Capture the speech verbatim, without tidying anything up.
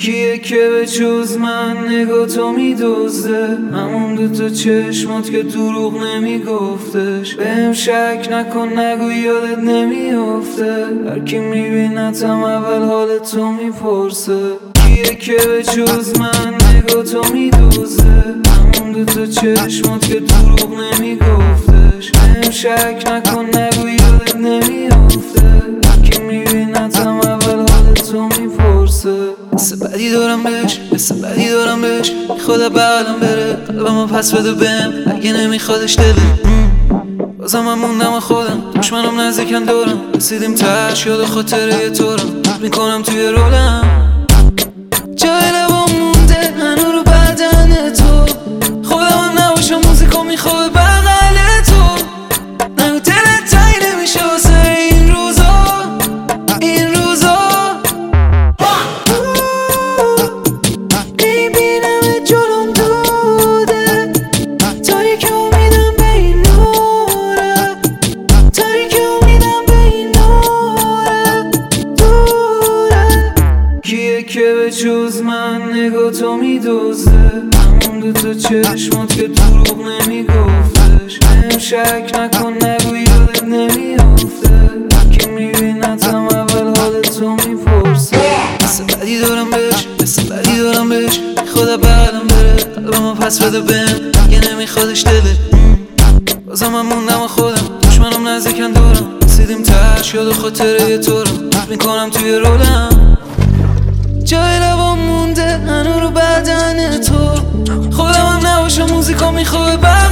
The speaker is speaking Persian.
کیه که به جز من نگاه تو میدزده؟ همون دوتا چشمات که دروغ نمیگفتش. بهم شک نکن نگو یادت نمیافته. هرکی میبینتم اول حالتو میپرسه. کیه که به جز من نگاه تو میدزده؟ همون دوتا چشمات که دروغ نمیگفتش. بهم شک نکن نگو یادت نمیافته. هرکی میبینتم اول حالتو میپرسه. حس بدی دارم بهش، حس بدی دارم بهش. میخواد بغلم بره، قلبمو پس بده بهم اگه نمیخوادش دلم. بازم من موندم خودم، دشمنم نزدیکن دارم. رسیدیم تهش یاد خاطره تو رو میکنم توی رولم. جای لبام مونده هنو رو بدن تو. خودم هم نباشم موزیکو میخواد بغل تو. نگو دلت تایی نمیشه واسه این روزا، این روزا. میبینم جلوم دوده، تاریک امیدم به این نوره. تاریک امیدم به این نوره دوره. کیه که به جز من نگاه تو میدزده؟ همون دوتا چشمات که دروغ نمیگفتش. بهم شک نکن نگو یادت نمیافته. هرکی میبینتم اول حالتو میپرسه. حس بدی دارم بهش، حس بدی دارم بهش. میخواد بغلم بره، قلبمو پس بده بهم اگه نمیخوادش دلت. بازم من موندم خودم، دشمنم نزدیکن دارم. رسیدیم تهش یاد خاطره تو رو میکنم توی رولم. جای لبام مونده هنو رو بدن تو. خودم هم نباشم موزیکو میخواد